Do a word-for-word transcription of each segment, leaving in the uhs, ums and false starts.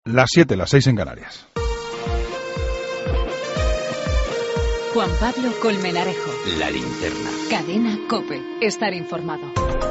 Las siete, las seis en Canarias. Juan Pablo Colmenarejo. La Linterna. Cadena COPE. Estar informado.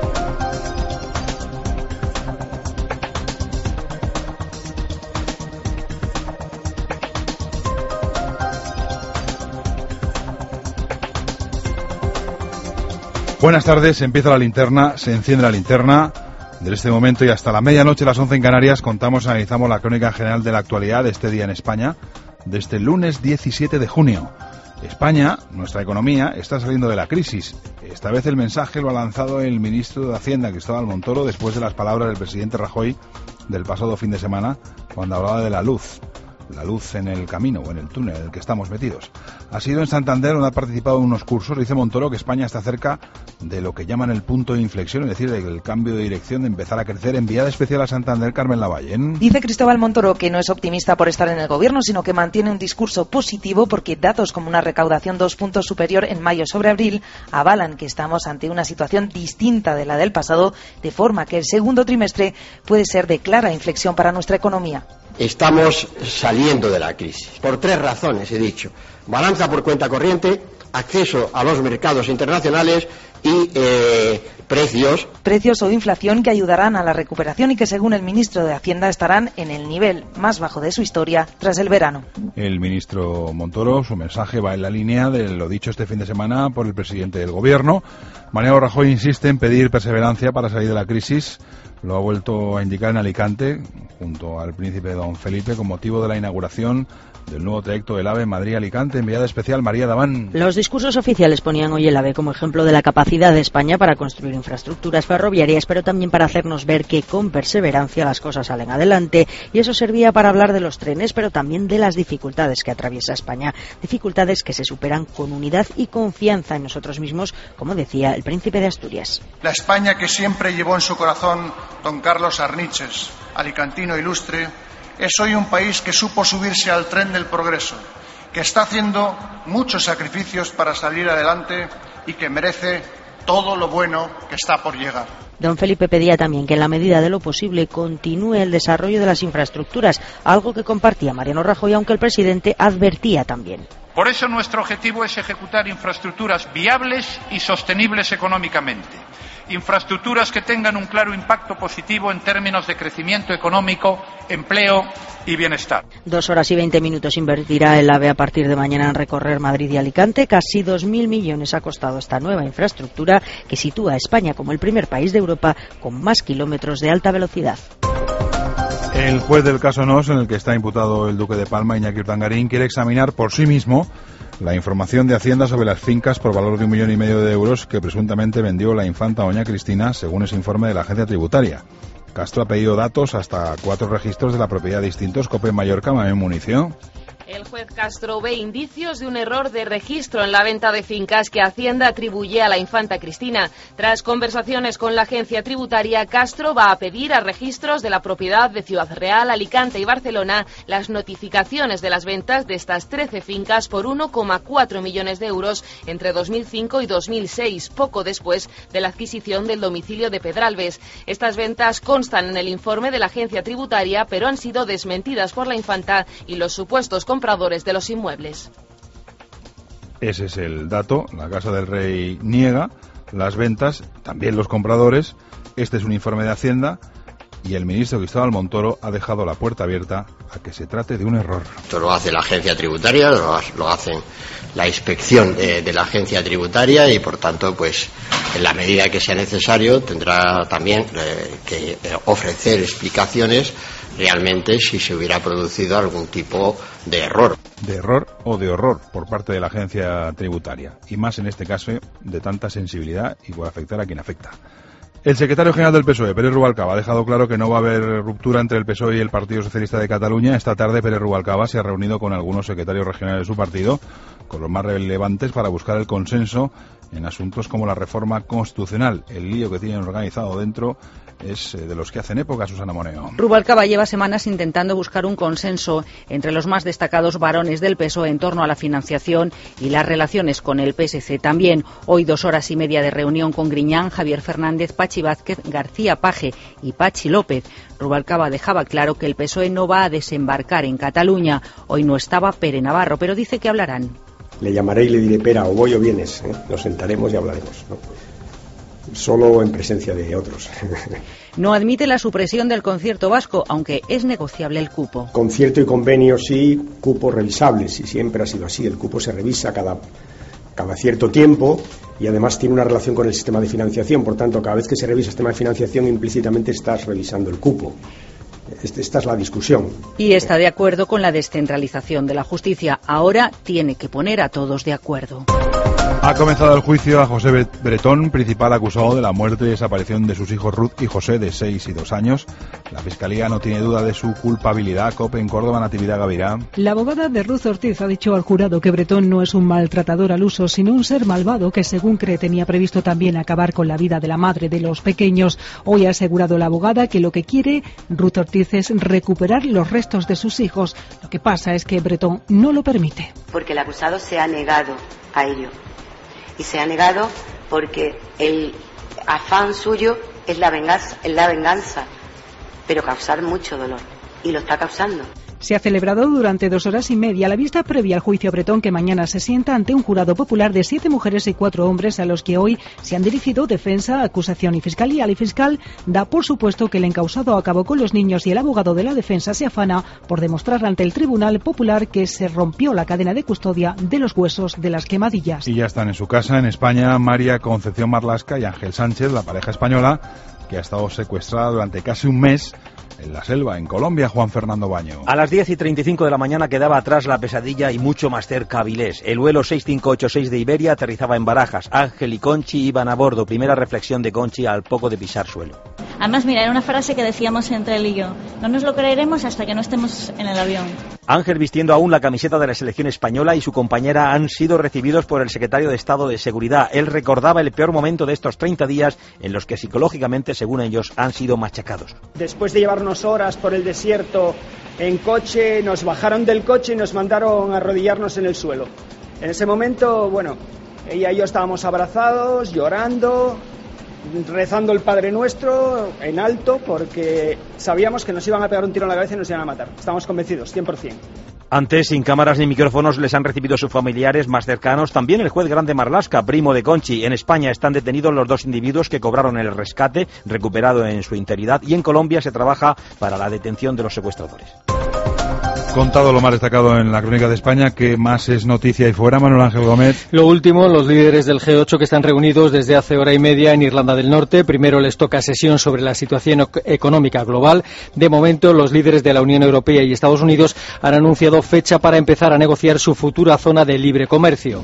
Buenas tardes, empieza la linterna, se enciende la linterna. Desde este momento y hasta la medianoche, las once en Canarias, contamos, analizamos la crónica general de la actualidad de este día en España, de este lunes diecisiete de junio. España, nuestra economía, está saliendo de la crisis. Esta vez el mensaje lo ha lanzado el ministro de Hacienda, Cristóbal Montoro, después de las palabras del presidente Rajoy del pasado fin de semana, cuando hablaba de la luz. La luz en el camino o en el túnel en el que estamos metidos. Ha sido en Santander donde ha participado en unos cursos. Dice Montoro que España está cerca de lo que llaman el punto de inflexión, es decir, del cambio de dirección, de empezar a crecer. Enviada especial a Santander, Carmen Lavalle. Dice Cristóbal Montoro que no es optimista por estar en el gobierno, sino que mantiene un discurso positivo porque datos como una recaudación dos puntos superior en mayo sobre abril avalan que estamos ante una situación distinta de la del pasado, de forma que el segundo trimestre puede ser de clara inflexión para nuestra economía. Estamos saliendo de la crisis, por tres razones he dicho: balanza por cuenta corriente, acceso a los mercados internacionales y eh, precios. Precios o inflación que ayudarán a la recuperación y que, según el ministro de Hacienda, estarán en el nivel más bajo de su historia tras el verano. El ministro Montoro, su mensaje va en la línea de lo dicho este fin de semana por el presidente del gobierno. Mariano Rajoy insiste en pedir perseverancia para salir de la crisis. Lo ha vuelto a indicar en Alicante, junto al príncipe don Felipe, con motivo de la inauguración del nuevo trayecto del AVE Madrid-Alicante. Enviada especial María Daván. Los discursos oficiales ponían hoy el AVE como ejemplo de la capacidad de España para construir infraestructuras ferroviarias, pero también para hacernos ver que con perseverancia las cosas salen adelante. Y eso servía para hablar de los trenes, pero también de las dificultades que atraviesa España. Dificultades que se superan con unidad y confianza en nosotros mismos, como decía el príncipe de Asturias. La España que siempre llevó en su corazón don Carlos Arniches, alicantino ilustre, es hoy un país que supo subirse al tren del progreso, que está haciendo muchos sacrificios para salir adelante y que merece todo lo bueno que está por llegar. Don Felipe pedía también que en la medida de lo posible continúe el desarrollo de las infraestructuras, algo que compartía Mariano Rajoy, aunque el presidente advertía también. Por eso nuestro objetivo es ejecutar infraestructuras viables y sostenibles económicamente. Infraestructuras que tengan un claro impacto positivo en términos de crecimiento económico, empleo y bienestar. Dos horas y veinte minutos invertirá el AVE a partir de mañana en recorrer Madrid y Alicante. Casi dos mil millones ha costado esta nueva infraestructura que sitúa a España como el primer país de Europa con más kilómetros de alta velocidad. El juez del caso Nos, en el que está imputado el duque de Palma, Iñaki Urdangarín, quiere examinar por sí mismo la información de Hacienda sobre las fincas por valor de un millón y medio de euros que presuntamente vendió la infanta doña Cristina, según ese informe de la agencia tributaria. Castro ha pedido datos hasta cuatro registros de la propiedad distintos. COPE en Mallorca, Mamén Municio. El juez Castro ve indicios de un error de registro en la venta de fincas que Hacienda atribuye a la infanta Cristina. Tras conversaciones con la agencia tributaria, Castro va a pedir a registros de la propiedad de Ciudad Real, Alicante y Barcelona las notificaciones de las ventas de estas trece fincas por uno coma cuatro millones de euros entre dos mil cinco y dos mil seis, poco después de la adquisición del domicilio de Pedralbes. Estas ventas constan en el informe de la agencia tributaria, pero han sido desmentidas por la infanta y los supuestos compradores de los inmuebles. Ese es el dato. La Casa del Rey niega las ventas, también los compradores. Este es un informe de Hacienda y el ministro Cristóbal Montoro ha dejado la puerta abierta a que se trate de un error. Esto lo hace la agencia tributaria, lo, lo hacen la inspección de, de la agencia tributaria y, por tanto, pues en la medida que sea necesario tendrá también eh, que eh, ofrecer explicaciones realmente si se hubiera producido algún tipo de error. De error o de horror por parte de la agencia tributaria. Y más en este caso de tanta sensibilidad y puede afectar a quien afecta. El secretario general del P S O E, Pérez Rubalcaba, ha dejado claro que no va a haber ruptura entre el P S O E y el Partido Socialista de Cataluña. Esta tarde Pérez Rubalcaba se ha reunido con algunos secretarios regionales de su partido, con los más relevantes, para buscar el consenso en asuntos como la reforma constitucional. El lío que tienen organizado dentro es de los que hacen época, Susana Moneo. Rubalcaba lleva semanas intentando buscar un consenso entre los más destacados varones del P S O E en torno a la financiación y las relaciones con el P S C. También hoy dos horas y media de reunión con Griñán, Javier Fernández, Pachi Vázquez, García Paje y Pachi López. Rubalcaba dejaba claro que el P S O E no va a desembarcar en Cataluña. Hoy no estaba Pere Navarro, pero dice que hablarán. Le llamaré y le diré, Pera, o voy o vienes, ¿eh? Nos sentaremos y hablaremos, ¿no? Solo en presencia de otros. No admite la supresión del concierto vasco, aunque es negociable el cupo. Concierto y convenio sí, cupo revisables, y siempre ha sido así. El cupo se revisa cada, cada cierto tiempo y además tiene una relación con el sistema de financiación. Por tanto, cada vez que se revisa el sistema de financiación, implícitamente estás revisando el cupo. Esta es la discusión. Y está de acuerdo con la descentralización de la justicia. Ahora tiene que poner a todos de acuerdo. Ha comenzado el juicio a José Bretón, principal acusado de la muerte y desaparición de sus hijos Ruth y José, de seis y dos años. La Fiscalía no tiene duda de su culpabilidad. COPE en Córdoba, Natividad Gavirá. La abogada de Ruth Ortiz ha dicho al jurado que Bretón no es un maltratador al uso, sino un ser malvado que, según cree, tenía previsto también acabar con la vida de la madre de los pequeños. Hoy ha asegurado la abogada que lo que quiere Ruth Ortiz es recuperar los restos de sus hijos. Lo que pasa es que Bretón no lo permite. Porque el acusado se ha negado a ello. Y se ha negado porque el afán suyo es la venganza, es la venganza, pero causar mucho dolor. Y lo está causando. Se ha celebrado durante dos horas y media la vista previa al juicio Bretón, que mañana se sienta ante un jurado popular de siete mujeres y cuatro hombres, a los que hoy se han dirigido defensa, acusación y fiscalía. El fiscal da por supuesto que el encausado acabó con los niños y el abogado de la defensa se afana por demostrar ante el Tribunal Popular que se rompió la cadena de custodia de los huesos de las quemadillas. Y ya están en su casa, en España, María Concepción Marlasca y Ángel Sánchez, la pareja española, que ha estado secuestrada durante casi un mes en la selva, en Colombia. Juan Fernando Baño. A las diez y treinta y cinco de la mañana quedaba atrás la pesadilla y mucho más cerca Avilés. El vuelo seis cinco ocho seis de Iberia aterrizaba en Barajas. Ángel y Conchi iban a bordo. Primera reflexión de Conchi al poco de pisar suelo. Además, mira, era una frase que decíamos entre él y yo. No nos lo creeremos hasta que no estemos en el avión. Ángel, vistiendo aún la camiseta de la selección española, y su compañera han sido recibidos por el secretario de Estado de Seguridad. Él recordaba el peor momento de estos treinta días en los que psicológicamente, según ellos, han sido machacados. Después de llevarnos horas por el desierto en coche, nos bajaron del coche y nos mandaron a arrodillarnos en el suelo. En ese momento, bueno, ella y yo estábamos abrazados, llorando, rezando el Padre Nuestro en alto, porque sabíamos que nos iban a pegar un tiro en la cabeza y nos iban a matar. Estamos convencidos, cien por cien. Antes, sin cámaras ni micrófonos, les han recibido sus familiares más cercanos. También el juez grande Marlasca, primo de Conchi. En España están detenidos los dos individuos que cobraron el rescate, recuperado en su integridad, y en Colombia se trabaja para la detención de los secuestradores. Contado lo más destacado en la crónica de España, que más es noticia y fuera, Manuel Ángel Gómez. Lo último, los líderes del G ocho que están reunidos desde hace hora y media en Irlanda del Norte. Primero les toca sesión sobre la situación económica global. De momento, los líderes de la Unión Europea y Estados Unidos han anunciado fecha para empezar a negociar su futura zona de libre comercio.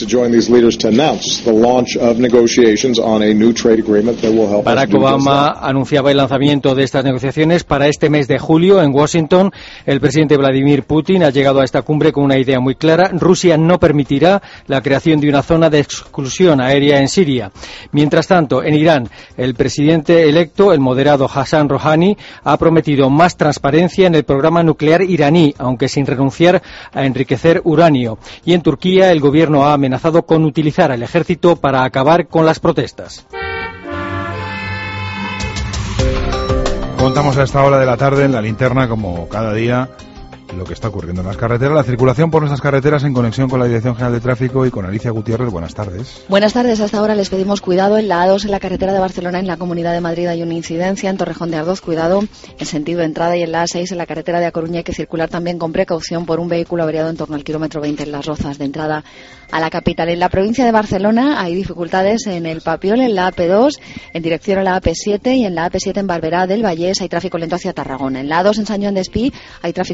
Barack Obama anunciaba el lanzamiento de estas negociaciones para este mes de julio en Washington. El presidente Vladimir Putin ha llegado a esta cumbre con una idea muy clara. Rusia no permitirá la creación de una zona de exclusión aérea en Siria. Mientras tanto, en Irán, el presidente electo, el moderado Hassan Rouhani, ha prometido más transparencia en el programa nuclear iraní, aunque sin renunciar a enriquecer uranio. Y en Turquía, el gobierno ha amenazado con utilizar al ejército para acabar con las protestas. Contamos a esta hora de la tarde en la linterna, como cada día, lo que está ocurriendo en las carreteras, la circulación por nuestras carreteras, en conexión con la Dirección General de Tráfico y con Alicia Gutiérrez. Buenas tardes. Buenas tardes. Hasta ahora les pedimos cuidado en la A dos, en la carretera de Barcelona, en la Comunidad de Madrid hay una incidencia. En Torrejón de Ardoz, cuidado en sentido de entrada, y en la A seis, en la carretera de A Coruña, hay que circular también con precaución por un vehículo averiado en torno al kilómetro veinte en Las Rozas, de entrada a la capital. En la provincia de Barcelona hay dificultades en el Papiol, en la A P dos, en dirección a la A P siete, y en la A P siete en Barberá del Vallés hay tráfico lento hacia Tarragona. En la A dos, en Sant Joan d'Espí, hay tráfico muy lento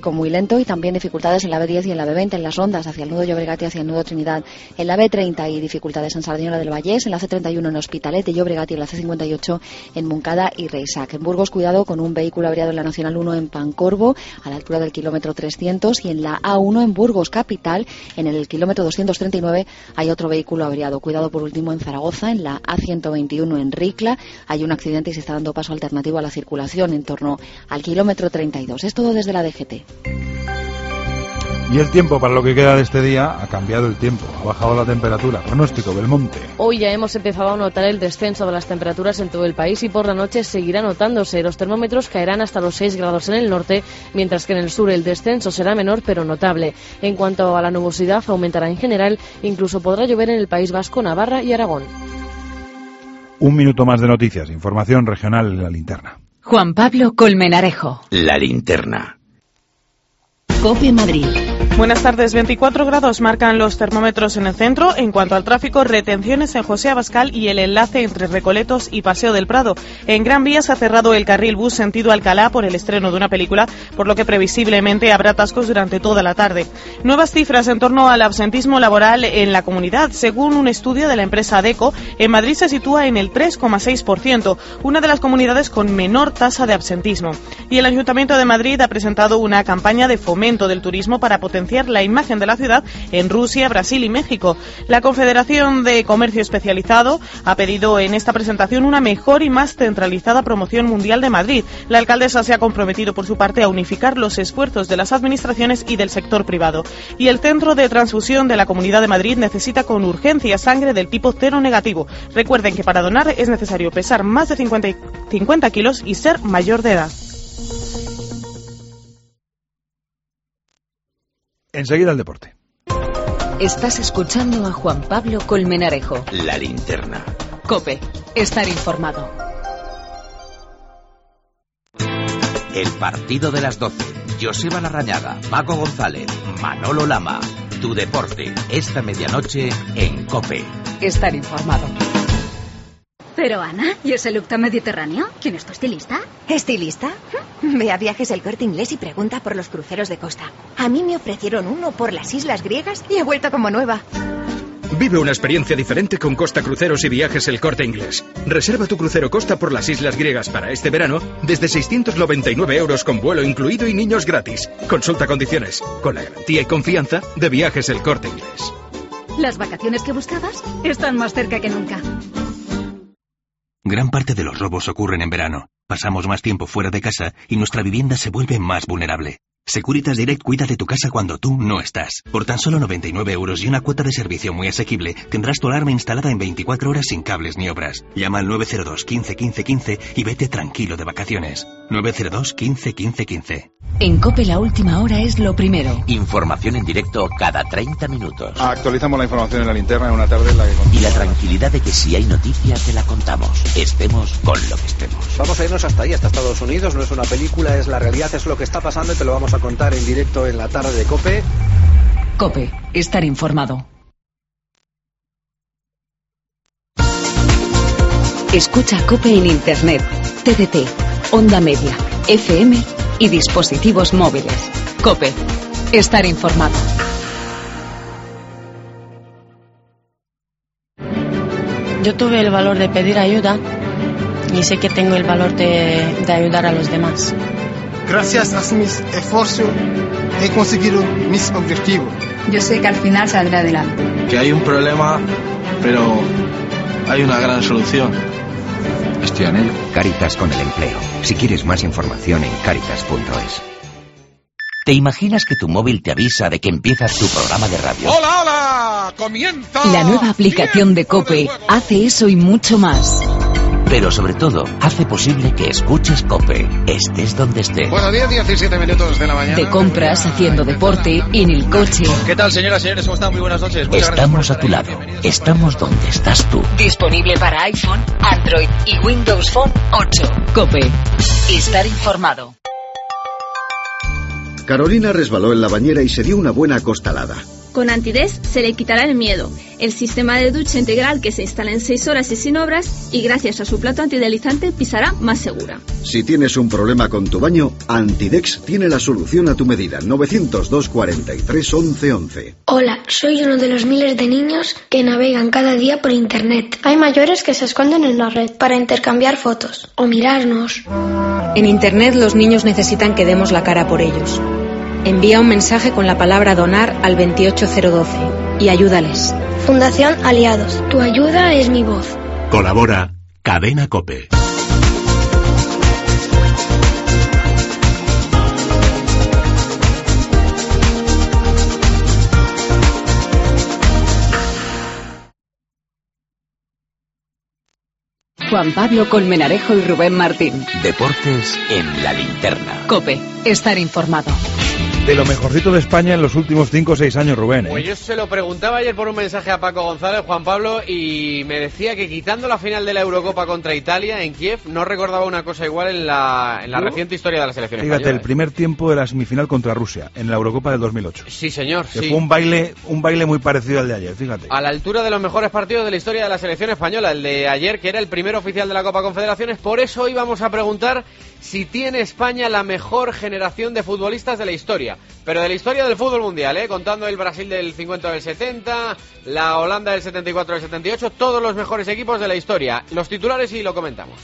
lento y también dificultades en la B diez y en la B veinte en las rondas hacia el nudo Llobregat y hacia el nudo Trinidad. En la B treinta hay dificultades en Sardiñola del Vallés, en la C treinta y uno en Hospitalet de Llobregat y en la C cincuenta y ocho en Montcada y Reisac. En Burgos, cuidado con un vehículo averiado en la Nacional uno en Pancorbo a la altura del kilómetro trescientos, y en la A uno en Burgos capital en el kilómetro doscientos treinta y nueve hay otro vehículo averiado. Cuidado por último en Zaragoza, en la A ciento veintiuno en Ricla hay un accidente y se está dando paso alternativo a la circulación en torno al kilómetro treinta y dos. Es todo desde la D G T. Y el tiempo para lo que queda de este día ha cambiado el tiempo, ha bajado la temperatura. Pronóstico, Belmonte. Hoy ya hemos empezado a notar el descenso de las temperaturas en todo el país y por la noche seguirá notándose. Los termómetros caerán hasta los seis grados en el norte, mientras que en el sur el descenso será menor pero notable. En cuanto a la nubosidad, aumentará en general, incluso podrá llover en el País Vasco, Navarra y Aragón. Un minuto más de noticias, información regional en la linterna. Juan Pablo Colmenarejo. La linterna. COPE Madrid. Buenas tardes. veinticuatro grados marcan los termómetros en el centro. En cuanto al tráfico, retenciones en José Abascal y el enlace entre Recoletos y Paseo del Prado. En Gran Vía se ha cerrado el carril bus sentido Alcalá por el estreno de una película, por lo que previsiblemente habrá atascos durante toda la tarde. Nuevas cifras en torno al absentismo laboral en la comunidad. Según un estudio de la empresa Adecco, en Madrid se sitúa en el tres coma seis por ciento, una de las comunidades con menor tasa de absentismo. Y el Ayuntamiento de Madrid ha presentado una campaña de fomento del turismo para potenciar la imagen de la ciudad en Rusia, Brasil y México. La Confederación de Comercio Especializado ha pedido en esta presentación una mejor y más centralizada promoción mundial de Madrid. La alcaldesa se ha comprometido por su parte a unificar los esfuerzos de las administraciones y del sector privado. Y el Centro de Transfusión de la Comunidad de Madrid necesita con urgencia sangre del tipo cero negativo. Recuerden que para donar es necesario pesar más de cincuenta kilos y ser mayor de edad. Enseguida el deporte. Estás escuchando a Juan Pablo Colmenarejo. La linterna. COPE. Estar informado. El partido de las doce. Joseba Larrañaga, Paco González, Manolo Lama. Tu deporte. Esta medianoche en COPE. Estar informado. Pero Ana, ¿y ese look tan mediterráneo? ¿Quién es tu estilista? ¿Estilista? Ve a Viajes El Corte Inglés y pregunta por los cruceros de costa. A mí me ofrecieron uno por las islas griegas y he vuelto como nueva. Vive una experiencia diferente con Costa Cruceros y Viajes El Corte Inglés. Reserva tu crucero Costa por las islas griegas para este verano desde seiscientos noventa y nueve euros con vuelo incluido y niños gratis. Consulta condiciones, con la garantía y confianza de Viajes El Corte Inglés. Las vacaciones que buscabas están más cerca que nunca. Gran parte de los robos ocurren en verano. Pasamos más tiempo fuera de casa y nuestra vivienda se vuelve más vulnerable. Securitas Direct cuida de tu casa cuando tú no estás. Por tan solo noventa y nueve euros y una cuota de servicio muy asequible, tendrás tu alarma instalada en veinticuatro horas sin cables ni obras. Llama al nueve cero dos, quince, quince, quince y vete tranquilo de vacaciones. nueve cero dos, quince, quince, quince. En COPE la última hora es lo primero. Información en directo cada treinta minutos. Actualizamos la información en la linterna en una tarde en la que... Y la tranquilidad de que si hay noticia te la contamos. Estemos con lo que estemos. Vamos a irnos hasta ahí, hasta Estados Unidos. No es una película, es la realidad, es lo que está pasando y te lo vamos a contar en directo en la tarde de COPE. COPE. Estar informado. Escucha COPE en Internet, T D T, Onda Media, F M y dispositivos móviles. COPE. Estar informado. Yo tuve el valor de pedir ayuda y sé que tengo el valor de, de ayudar a los demás. Gracias a mis esfuerzos he conseguido mis objetivos. Yo sé que al final saldré adelante. Que hay un problema, pero hay una gran solución. Estoy en ello. Cáritas con el empleo. Si quieres más información en cáritas punto es. ¿Te imaginas que tu móvil te avisa de que empieza tu programa de radio? ¡Hola, hola! ¡Comienza! La nueva aplicación de COPE hace eso y mucho más. Pero sobre todo, hace posible que escuches COPE, estés donde estés. Bueno, diez, diecisiete minutos de la mañana. De compras, haciendo deporte, en el coche. ¿Qué tal, señoras y señores? ¿Cómo están? Muy buenas noches. Muchas Estamos a tu lado. Estamos donde estás tú. Disponible para iPhone, Android y Windows Phone ocho. COPE. Estar informado. Carolina resbaló en la bañera y se dio una buena acostalada. Con Antides se le quitará el miedo. El sistema de ducha integral que se instala en seis horas y sin obras, y gracias a su plato antideslizante pisará más segura. Si tienes un problema con tu baño, Antidex tiene la solución a tu medida. novecientos dos cuarenta y tres once once. Hola, soy uno de los miles de niños que navegan cada día por internet. Hay mayores que se esconden en la red para intercambiar fotos o mirarnos. En internet los niños necesitan que demos la cara por ellos. Envía un mensaje con la palabra donar al veintiocho cero doce y ayúdales. Fundación Aliados. Tu ayuda es mi voz. Colabora Cadena COPE. Juan Pablo Colmenarejo y Rubén Martín. Deportes en la linterna. COPE. Estar informado. De lo mejorcito de España en los últimos cinco o seis años, Rubén, ¿eh? Pues yo se lo preguntaba ayer por un mensaje a Paco González, Juan Pablo, y me decía que quitando la final de la Eurocopa contra Italia en Kiev, no recordaba una cosa igual en la, en la ¿No? reciente historia de la selección Fíjate, española. el primer tiempo de la semifinal contra Rusia, en la Eurocopa del dos mil ocho. Sí, señor, que sí. fue un baile, un baile muy parecido al de ayer, fíjate. A la altura de los mejores partidos de la historia de la selección española, el de ayer, que era el primer oficial de la Copa Confederaciones. Por eso hoy vamos a preguntar si tiene España la mejor generación de futbolistas de la historia. Pero de la historia del fútbol mundial, ¿eh? Contando el Brasil del cincuenta del setenta, la Holanda del setenta y cuatro del setenta y ocho, todos los mejores equipos de la historia. Los titulares y lo comentamos.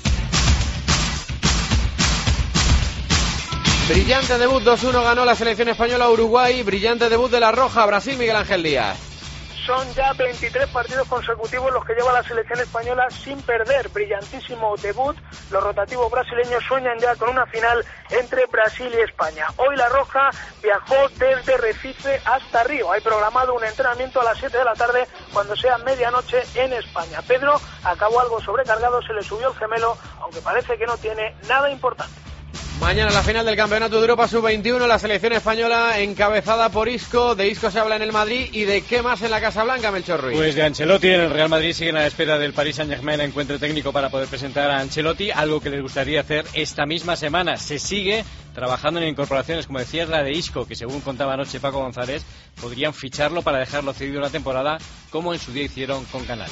Brillante debut, dos uno ganó la selección española a Uruguay. Brillante debut de la Roja, Brasil, Miguel Ángel Díaz. Son ya veintitrés partidos consecutivos los que lleva la selección española sin perder. Brillantísimo debut. Los rotativos brasileños sueñan ya con una final entre Brasil y España. Hoy la Roja viajó desde Recife hasta Río. Hay programado un entrenamiento a las siete de la tarde cuando sea medianoche en España. Pedro acabó algo sobrecargado, se le subió el gemelo, aunque parece que no tiene nada importante. Mañana la final del Campeonato de Europa sub veintiuno, la selección española encabezada por Isco. De Isco se habla en el Madrid y de qué más en la Casa Blanca, Melchor Ruiz. Pues de Ancelotti. En el Real Madrid siguen a la espera del Paris Saint-Germain encuentro técnico para poder presentar a Ancelotti, algo que les gustaría hacer esta misma semana. Se sigue trabajando en incorporaciones, como decías, la de Isco, que según contaba anoche Paco González, podrían ficharlo para dejarlo cedido la temporada, como en su día hicieron con Canales.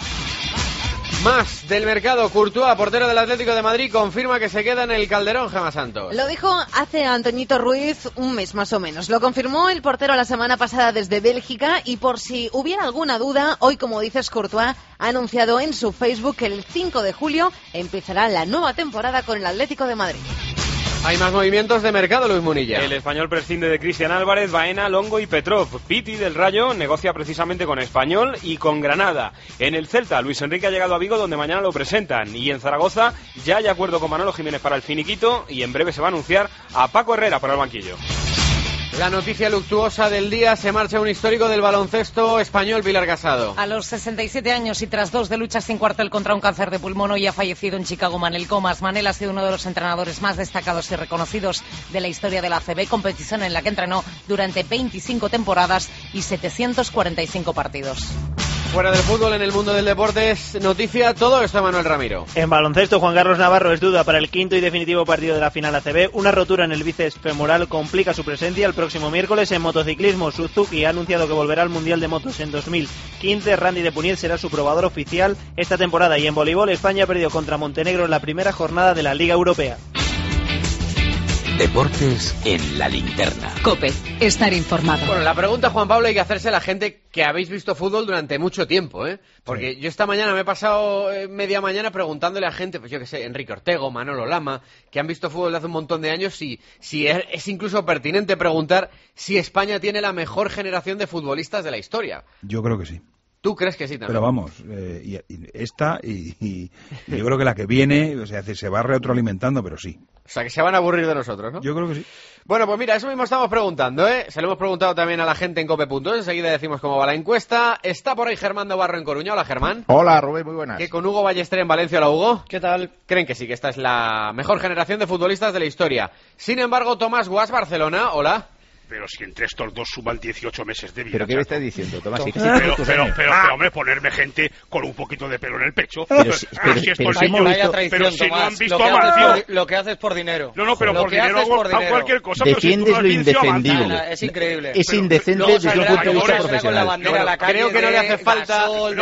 Más del mercado, Courtois, portero del Atlético de Madrid, confirma que se queda en el Calderón, Gemma Santos. Lo dijo hace Antoñito Ruiz un mes más o menos. Lo confirmó el portero la semana pasada desde Bélgica y por si hubiera alguna duda, hoy, como dices, Courtois ha anunciado en su Facebook que el cinco de julio empezará la nueva temporada con el Atlético de Madrid. Hay más movimientos de mercado, Luis Munilla. El español prescinde de Cristian Álvarez, Baena, Longo y Petrov. Piti del Rayo negocia precisamente con Español y con Granada. En el Celta, Luis Enrique ha llegado a Vigo, donde mañana lo presentan. Y en Zaragoza ya hay acuerdo con Manolo Jiménez para el finiquito y en breve se va a anunciar a Paco Herrera para el banquillo. La noticia luctuosa del día, se marcha un histórico del baloncesto español, Pilar Casado. A los sesenta y siete años y tras dos de luchas sin cuartel contra un cáncer de pulmón, hoy ha fallecido en Chicago Manel Comas. Manel ha sido uno de los entrenadores más destacados y reconocidos de la historia de la A C B, competición en la que entrenó durante veinticinco temporadas y setecientos cuarenta y cinco partidos. Fuera del fútbol, en el mundo del deporte es noticia todo esto, Manuel Ramiro. En baloncesto, Juan Carlos Navarro es duda para el quinto y definitivo partido de la final A C B. Una rotura en el bíceps femoral complica su presencia el próximo miércoles. En motociclismo, Suzuki ha anunciado que volverá al Mundial de Motos en dos mil quince. Randy de Puniet será su probador oficial esta temporada. Y en voleibol, España ha perdido contra Montenegro en la primera jornada de la Liga Europea. Deportes en la linterna. COPE, estar informado. Bueno, la pregunta, Juan Pablo, hay que hacerse a la gente que habéis visto fútbol durante mucho tiempo, ¿eh? Porque sí. Yo esta mañana me he pasado eh, media mañana preguntándole a gente, pues yo que sé, Enrique Ortego, Manolo Lama, que han visto fútbol de hace un montón de años, si, si es, es incluso pertinente preguntar si España tiene la mejor generación de futbolistas de la historia. Yo creo que sí. ¿Tú crees que sí también? Pero vamos, eh, y, y esta y, y, y yo creo que la que viene, o sea, se va retroalimentando, pero sí. O sea, que se van a aburrir de nosotros, ¿no? Yo creo que sí. Bueno, pues mira, eso mismo estamos preguntando, ¿eh? Se lo hemos preguntado también a la gente en cope punto es. Enseguida decimos cómo va la encuesta. Está por ahí Germán Navarro en Coruña. Hola, Germán. Hola, Rubén, muy buenas. Que con Hugo Ballester en Valencia. Hola, Hugo. ¿Qué tal? Creen que sí, que esta es la mejor generación de futbolistas de la historia. Sin embargo, Tomás Guas, Barcelona. Hola. Pero si entre estos dos suman dieciocho meses de vida. ¿Pero qué me estás diciendo, Tomás? Pero, pero, pero, pero, pero, hombre, ponerme gente con un poquito de pelo en el pecho. Pero, si, pero, si, pero, si, niños, visto, traición, pero si Tomás, no han visto lo a Mancio. Lo que haces por dinero. No, no, pero lo por dinero hago, por dinero. cualquier cosa. Defiendes pero si lo indefendible. Mancio, es increíble. Es pero, indecente desde un punto de vista profesional. Creo que no le hace falta.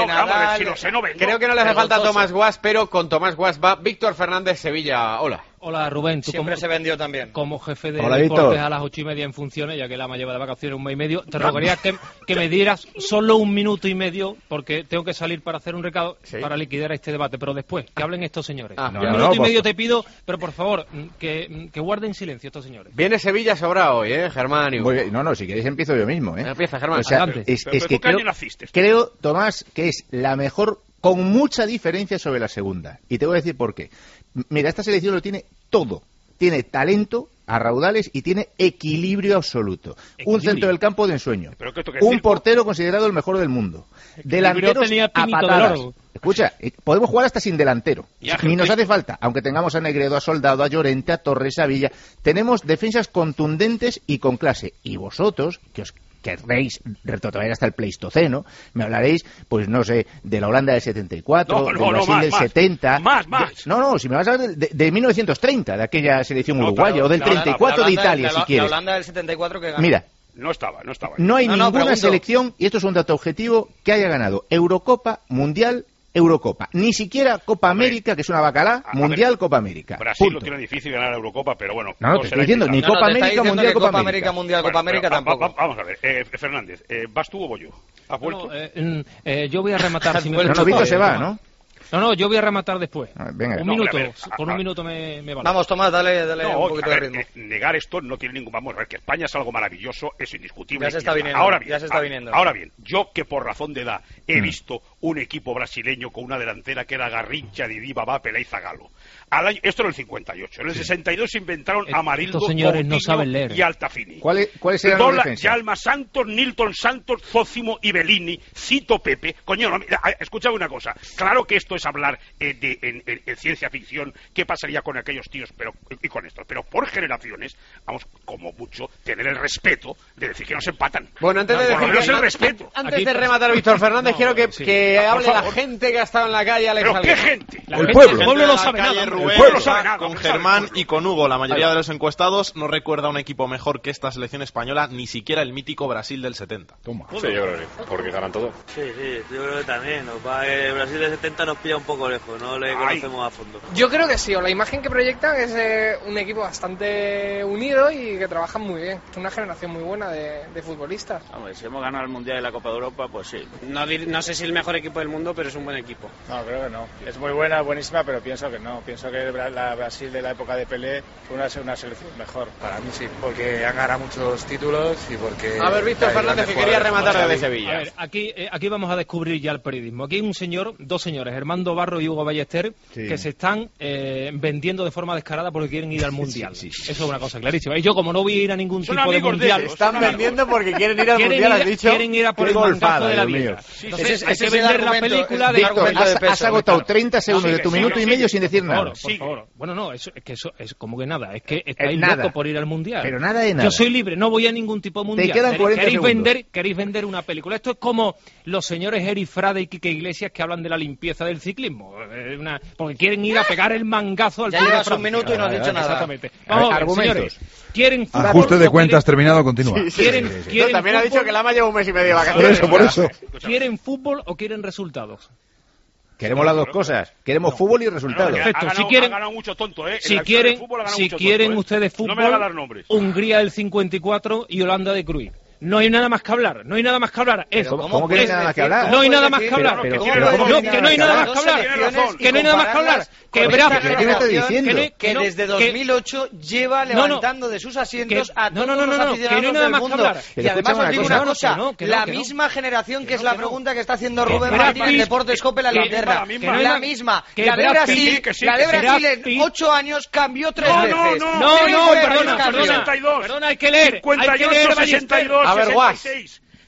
Creo que no le hace falta a Tomás Guas, pero con Tomás Guas va Víctor Fernández, Sevilla. Hola. Hola, Rubén. ¿Tú Siempre como, se vendió también. Como jefe de Hola, deportes Víctor. A las ocho y media en funciones, ya que la me lleva de vacaciones un mes y medio, te rogaría que, que me dieras solo un minuto y medio, porque tengo que salir para hacer un recado, ¿sí? Para liquidar este debate, pero después, que hablen estos señores. Ah, un no, minuto no, y medio te pido, pero por favor, que, que guarden silencio estos señores. Viene Sevilla sobrado hoy, ¿eh, Germán? Y... Bien, no, no, si queréis empiezo yo mismo, ¿eh? Empieza, Germán. O sea, adelante. Es, es que creo, creo, Tomás, que es la mejor, con mucha diferencia sobre la segunda. Y te voy a decir por qué. Mira, esta selección lo tiene todo. Tiene talento a raudales y tiene equilibrio absoluto. Equilibrio. Un centro del campo de ensueño. Un portero considerado el mejor del mundo. Delanteros a patadas. Escucha, podemos jugar hasta sin delantero. Ni nos hace falta, aunque tengamos a Negredo, a Soldado, a Llorente, a Torres, a Villa. Tenemos defensas contundentes y con clase. Y vosotros, que os querréis retrotraer hasta el Pleistoceno, me hablaréis, pues no sé, de la Holanda del setenta y cuatro, no, no, del Brasil no, más, del más, setenta... Más, más. De, no, no, si me vas a hablar de, de mil novecientos treinta, de aquella selección no, uruguaya, o del treinta y cuatro de Italia, de, si quieres. La Holanda del setenta y cuatro que ganó. Mira. No estaba, no estaba. No hay no, no, ninguna pregunto. selección, y esto es un dato objetivo, que haya ganado Eurocopa, Mundial, Eurocopa. Ni siquiera Copa América, que es una bacalá, a Mundial, ver, Copa América. Brasil punto. Lo tiene difícil ganar la Eurocopa, pero bueno. No, no, te estoy diciendo, ni no, Copa no, América, Mundial, Copa, Copa América. América. Mundial, Copa bueno, América pero, tampoco. Va, va, vamos a ver, eh, Fernández, eh, ¿vas tú o voy yo? ¿Has vuelto? No, eh, eh, yo voy a rematar. si me no, no, Víctor se va, ¿no? No, no, yo voy a rematar después. Ah, venga. Un no, minuto, ver, con a, un minuto me, me vale. Vamos, Tomás, dale, dale no, un poquito ver, de ritmo. Eh, negar esto no tiene ningún... Vamos a ver, que España es algo maravilloso, es indiscutible. Ya se está, está. viniendo, Ahora bien, ya se está a, viniendo. Ahora bien, yo que por razón de edad he mm. visto un equipo brasileño con una delantera que era Garrincha, Didi, Babá, Pelé y Zagallo. Al año, esto en el cincuenta y ocho. En el sí. sesenta y dos se inventaron Amarildo, Estos señores Coutinho no saben leer. y Altafini. ¿Cuáles cuál eran los defensas? Yalma Santos, Nilton Santos, Zócimo y Bellini, Cito Pepe. Coño, no, mira, escúchame una cosa. Claro que esto es hablar eh, de, en, en, en ciencia ficción, qué pasaría con aquellos tíos pero y con estos. Pero por generaciones, vamos, como mucho, tener el respeto de decir que no se empatan. Bueno, antes no, de decir que, el no, respeto. Antes Aquí, de rematar a Víctor Fernández, no, quiero que, sí. que no, hable la gente que ha estado en la calle. Alex ¿Pero qué gente? La el, gente pueblo. el pueblo no sabe nada. Rubén, el pueblo sabe nada. Con Germán y con Hugo, la mayoría de los encuestados no recuerda un equipo mejor que esta selección española, ni siquiera el mítico Brasil del setenta. Toma. Sí, yo creo que porque ganan todo. Sí, sí, yo creo que también. El Brasil del setenta nos pilla un poco lejos, no le conocemos Ay. a fondo. Yo creo que sí, o la imagen que proyectan es eh, un equipo bastante unido y que trabajan muy bien. Es una generación muy buena de, de futbolistas. Hombre, si hemos ganado el Mundial y la Copa de Europa, pues sí. No, no sé si el mejor equipo del mundo, pero es un buen equipo. No, creo que no. Es muy buena, buenísima, pero pienso que no. Pienso que la Brasil de la época de Pelé fue una, una selección mejor. Para mí sí, porque han ganado muchos títulos y porque... A ver, Víctor Fernández, que quería rematar desde Sevilla. A ver, aquí, eh, aquí vamos a descubrir ya el periodismo. Aquí hay un señor, dos señores, Armando Barro y Hugo Ballester, sí. que se están eh, vendiendo de forma descarada porque quieren ir al Mundial. Sí, sí, sí. Eso es una cosa clarísima. Y yo, como no voy a ir a ningún Son tipo de Mundial... De están vendiendo porque quieren ir al quieren Mundial, ir, has dicho. Quieren ir a por el mangazo de la vida. Sí, Entonces, ese, hay ese que vender la película de... Víctor, has, de peso, has agotado treinta segundos sigue, de tu sigue, minuto sigue, y medio sigue. sin decir nada. Por favor, por favor. Bueno, no, eso, es que eso es como que nada. Es que estáis nada. locos por ir al Mundial. Pero nada de nada. Yo soy libre, no voy a ningún tipo de Mundial. Te quedan cuarenta queréis segundos. vender, queréis vender una película. Esto es como los señores Eric Frade y Quique Iglesias que hablan de la limpieza del ciclismo. Una, porque quieren ir a pegar el mangazo al ya Tour de llevas Francia. un minuto y no has dicho nada. Exactamente. Vamos a ver, señores. ¿Quieren fútbol, Ajuste de cuentas terminado, continúa. Sí, sí, ¿Quieren, sí, sí, sí. ¿quieren no, también fútbol? ha dicho que Lama lleva un mes y medio de vacaciones. Por eso, por eso. ¿Quieren fútbol o quieren resultados? Queremos las dos cosas. Queremos no. fútbol y resultados. No, perfecto. Ha ganado, si quieren, ha ganado mucho tonto, ¿eh? Si quieren, si quieren tonto, ¿eh? ustedes fútbol, no me hagan dar nombres. Hungría del cincuenta y cuatro y Holanda de Cruyff. No hay nada más que hablar, no hay nada más que hablar. Es, ¿Cómo, ¿cómo que no hay nada más que hablar? No hay nada más que hablar. Pero, que, pero, no, que no hay nada más que hablar. Que no hay nada más que hablar. Que Brasil, ¿qué me estás diciendo? Que, que no, desde dos mil ocho que, lleva levantando no, no, de sus asientos que, a todos no, no, no, los aficionados que no del mundo. Y además os digo una cosa, no, que no, la que no, misma generación que, que es la pregunta que está haciendo que Rubén Brad Martín en Pitt, Deportes Cope la linterna. La misma. La de Brasil, la de Brasil en ocho años cambió tres veces. No, no, no, perdona, perdona, perdona, hay que leer, hay que leer, sesenta y dos, a ver, Guas.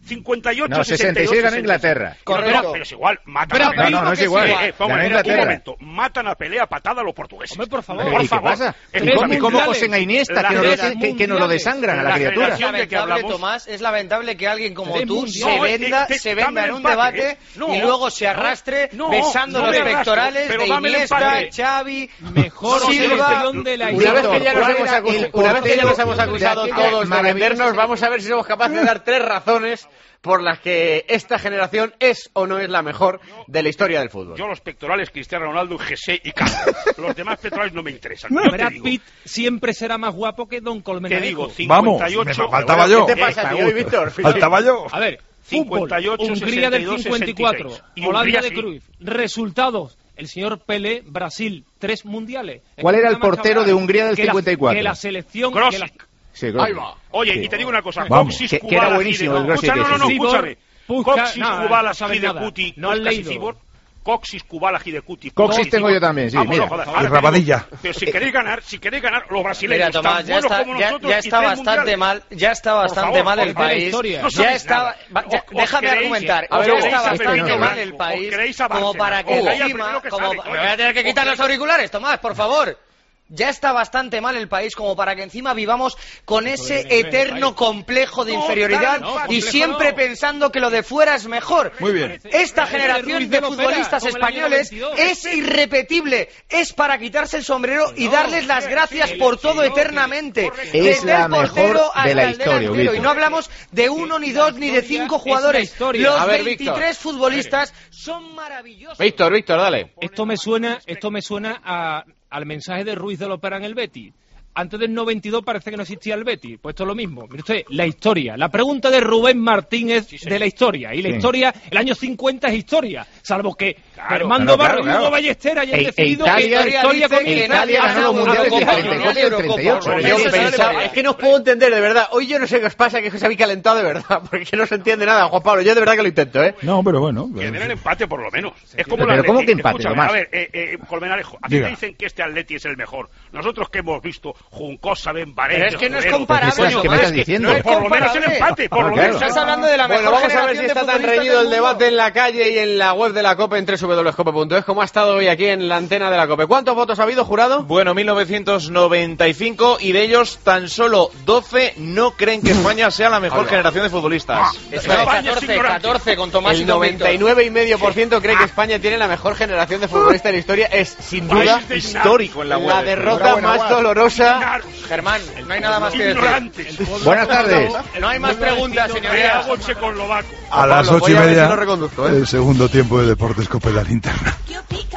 cincuenta y ocho No, sesenta y seis ganó Inglaterra. Correcto. Pero, pero es igual, matan a Pelé. No, no, no es igual. Eh, eh, ganó Inglaterra. Un momento, matan a Pelé a patada a los portugueses. Hombre, por favor. Por ¿Y favor. ¿Qué pasa? ¿Y cómo, ¿Y cómo cosen a Iniesta, que, nos, que, que nos lo desangran a la, la criatura? Es lamentable, Tomás, es lamentable que alguien como tú se venda, te, te, se venda en un empate, debate ¿eh? no, y luego se arrastre no, besando no los pectorales de Iniesta, Xavi, mejor Silva. De la una vez que ya nos hemos acusado, una vez que ya nos hemos acusado todos de vendernos, vamos a ver si somos capaces de dar tres razones por las que esta generación es o no es la mejor de la historia del fútbol. Yo los pectorales Cristiano Ronaldo, G C y Carlos. Los demás pectorales no me interesan. No, Brad Pitt siempre será más guapo que Don Colmenarejo. Te digo, cincuenta y ocho... Vamos, faltaba yo. ¿Qué te pasa, tío, Víctor? Faltaba yo. A ver, cincuenta y ocho, Hungría del cincuenta y cuatro, Holanda de Cruyff. Resultados. El señor Pelé, Brasil, tres mundiales. ¿Cuál era el portero de Hungría del cincuenta y cuatro? Que la selección... Que la... Sí, ahí va. Oye, sí. Y te digo una cosa. Coxis, que, que era buenísimo el Escucha, no, no, no, escúchame. Coxis, no, Kubala, no Hidekuti, no has leído. Coxis, Kubala, Hidekuti. Coxis tengo yo también, sí, Vamos, mira. Joder, y Rabadilla. Digo, pero si queréis ganar, si queréis ganar, los brasileños mira, Tomás, tan ya buenos está, como ya, nosotros ya está bastante mal, ya está bastante mal el país. Ya está, déjame argumentar. Ya está bastante mal el país como para que encima, como me voy a tener que quitar los auriculares, Tomás, por favor. Ya está bastante mal el país como para que encima vivamos con ese eterno complejo de inferioridad y siempre pensando que lo de fuera es mejor. Muy bien. Esta generación de futbolistas españoles es irrepetible. Es para quitarse el sombrero y darles las gracias por todo eternamente. Es la mejor de la historia. Y no hablamos de uno, ni dos, ni de cinco jugadores. Los veintitrés futbolistas son maravillosos. Víctor, Víctor, dale. Esto me suena, esto me suena a... al mensaje de Ruiz de Lopera en el Betis. Antes del noventa y dos parece que no existía el Betis. Pues esto es lo mismo. Mire usted, la historia. La pregunta de Rubén Martínez sí, sí. de la historia. Y la sí. historia, el año cincuenta es historia. Salvo que claro, Armando claro, Barros claro, y Hugo Ballester hayan e, decidido e Italia, que la historia comienza. En Italia ganó los mundiales de treinta y cuatro y treinta y ocho. Es que no os puedo entender, de verdad. Hoy yo no sé qué os pasa, que os habéis calentado de verdad. Porque no se entiende nada, Juan Pablo. Yo de verdad que lo intento, ¿eh? No, pero bueno. Que den el empate por lo menos. Es como pero la ¿cómo que empate, Tomás? A ver, eh, eh, Colmenarejo, a ti te dicen que este Atleti es el mejor. Nosotros que hemos visto Juncosa, Benbaré... Pero es que no es comparable. ¿Qué me estás diciendo? Por lo menos el empate, por lo menos. Estás hablando de la mejor Bueno, vamos a ver si está tan reñido el debate en la calle y en la web de la COPE en doble u doble u doble u punto cope punto es como ha estado hoy aquí en la antena de la COPE. ¿Cuántos votos ha habido, jurado? Bueno, mil novecientos noventa y cinco, y de ellos tan solo doce no creen que España sea la mejor generación de futbolistas. catorce, catorce con Tomás y el noventa y nueve coma cinco por ciento cree que España tiene la mejor generación de futbolistas de la historia. Es sin duda histórico en la web. La derrota más dolorosa. Germán, no hay nada más que decir. Buenas tardes. No hay más preguntas, señorías. A las ocho y media, el segundo tiempo de Deportes Cope, la linterna.